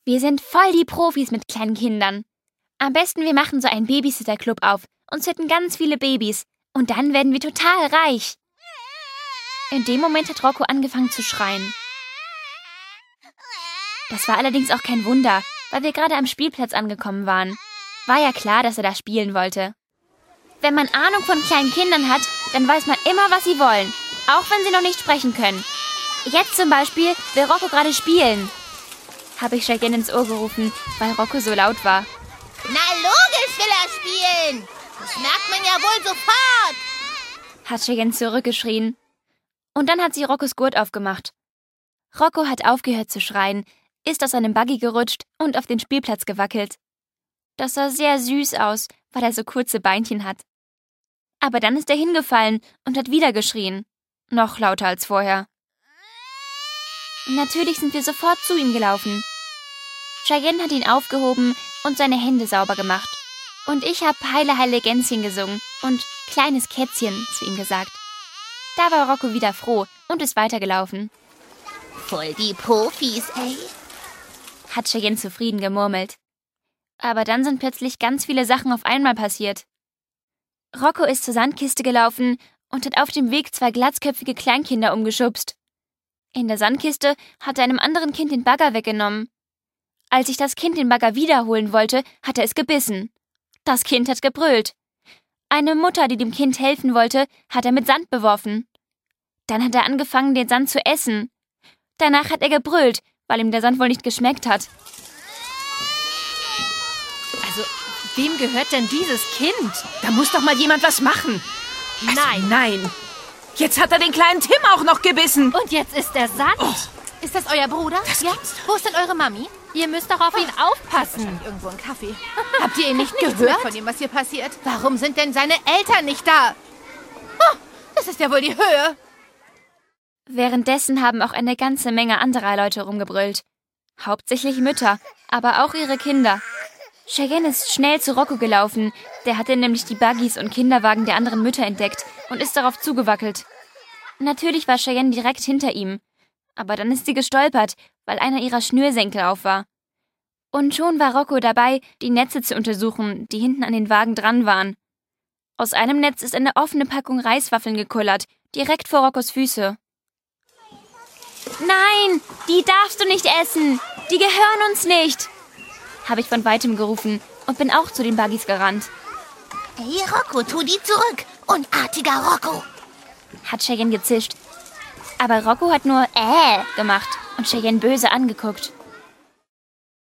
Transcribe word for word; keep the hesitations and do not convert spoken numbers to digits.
Wir sind voll die Profis mit kleinen Kindern. Am besten, wir machen so einen Babysitter-Club auf und züchten ganz viele Babys. Und dann werden wir total reich. In dem Moment hat Rocco angefangen zu schreien. Das war allerdings auch kein Wunder, weil wir gerade am Spielplatz angekommen waren. War ja klar, dass er da spielen wollte. Wenn man Ahnung von kleinen Kindern hat, dann weiß man immer, was sie wollen. Auch wenn sie noch nicht sprechen können. Jetzt zum Beispiel will Rocco gerade spielen. Habe ich Cheyenne ins Ohr gerufen, weil Rocco so laut war. Na logisch will er spielen. Das merkt man ja wohl sofort. Hat Cheyenne zurückgeschrien. Und dann hat sie Roccos Gurt aufgemacht. Rocco hat aufgehört zu schreien, ist aus seinem Buggy gerutscht und auf den Spielplatz gewackelt. Das sah sehr süß aus, weil er so kurze Beinchen hat. Aber dann ist er hingefallen und hat wieder geschrien. Noch lauter als vorher. Natürlich sind wir sofort zu ihm gelaufen. Cheyenne hat ihn aufgehoben und seine Hände sauber gemacht. Und ich habe Heile, Heile Gänschen gesungen und kleines Kätzchen zu ihm gesagt. Da war Rocco wieder froh und ist weitergelaufen. Voll die Profis, ey. Hat Cheyenne zufrieden gemurmelt. Aber dann sind plötzlich ganz viele Sachen auf einmal passiert. Rocco ist zur Sandkiste gelaufen und hat auf dem Weg zwei glatzköpfige Kleinkinder umgeschubst. In der Sandkiste hat er einem anderen Kind den Bagger weggenommen. Als sich das Kind den Bagger wiederholen wollte, hat er es gebissen. Das Kind hat gebrüllt. Eine Mutter, die dem Kind helfen wollte, hat er mit Sand beworfen. Dann hat er angefangen, den Sand zu essen. Danach hat er gebrüllt, weil ihm der Sand wohl nicht geschmeckt hat. Also, wem gehört denn dieses Kind? Da muss doch mal jemand was machen. Also, Nein. Nein. Jetzt hat er den kleinen Tim auch noch gebissen. Und jetzt ist der Sand. Oh. Ist das euer Bruder? Das ja? gibt's doch. Wo ist denn eure Mami? Ihr müsst doch auf ihn aufpassen. Irgendwo ein Kaffee. Habt ihr ihn nicht Nichts gehört? mehr von dem, was hier passiert. Warum sind denn seine Eltern nicht da? Oh, das ist ja wohl die Höhe. Währenddessen haben auch eine ganze Menge anderer Leute rumgebrüllt. Hauptsächlich Mütter, aber auch ihre Kinder. Cheyenne ist schnell zu Rocco gelaufen. Der hatte nämlich die Buggys und Kinderwagen der anderen Mütter entdeckt und ist darauf zugewackelt. Natürlich war Cheyenne direkt hinter ihm. Aber dann ist sie gestolpert, weil einer ihrer Schnürsenkel auf war. Und schon war Rocco dabei, die Netze zu untersuchen, die hinten an den Wagen dran waren. Aus einem Netz ist eine offene Packung Reiswaffeln gekullert, direkt vor Roccos Füße. »Nein, die darfst du nicht essen! Die gehören uns nicht!« habe ich von weitem gerufen und bin auch zu den Buggys gerannt. Hey Rocco, tu die zurück! Unartiger Rocco! Hat Cheyenne gezischt. Aber Rocco hat nur äh gemacht und Cheyenne böse angeguckt.